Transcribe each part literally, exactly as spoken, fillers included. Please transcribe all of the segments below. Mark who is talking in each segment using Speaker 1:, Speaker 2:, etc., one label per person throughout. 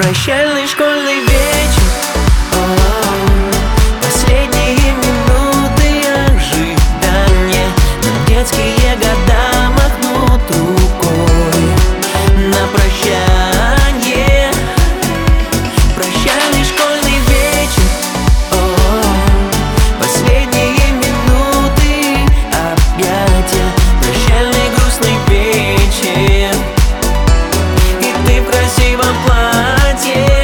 Speaker 1: Прощальный школьный вечер, о-о-о. Последние минуты ожидания, нам детские года махнут рукой на прощанье. Прощальный школьный вечер, о-о-о. Последние минуты объятия, прощальный грустный вечер, и ты в красивом платье.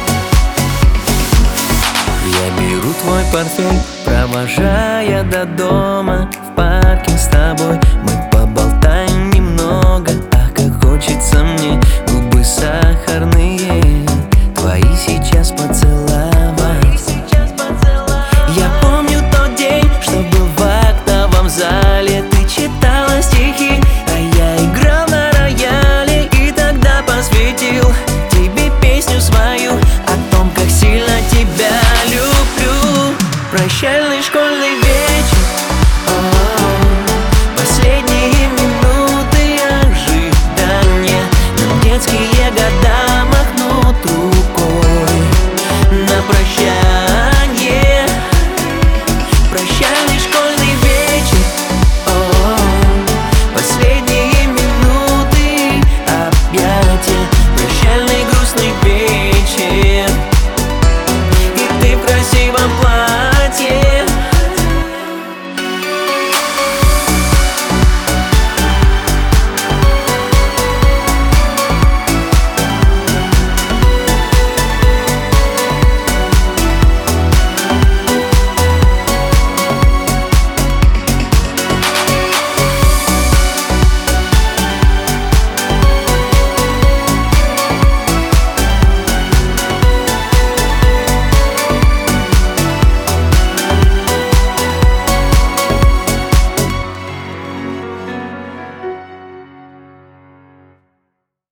Speaker 1: Я беру твой портфель, провожая до дома.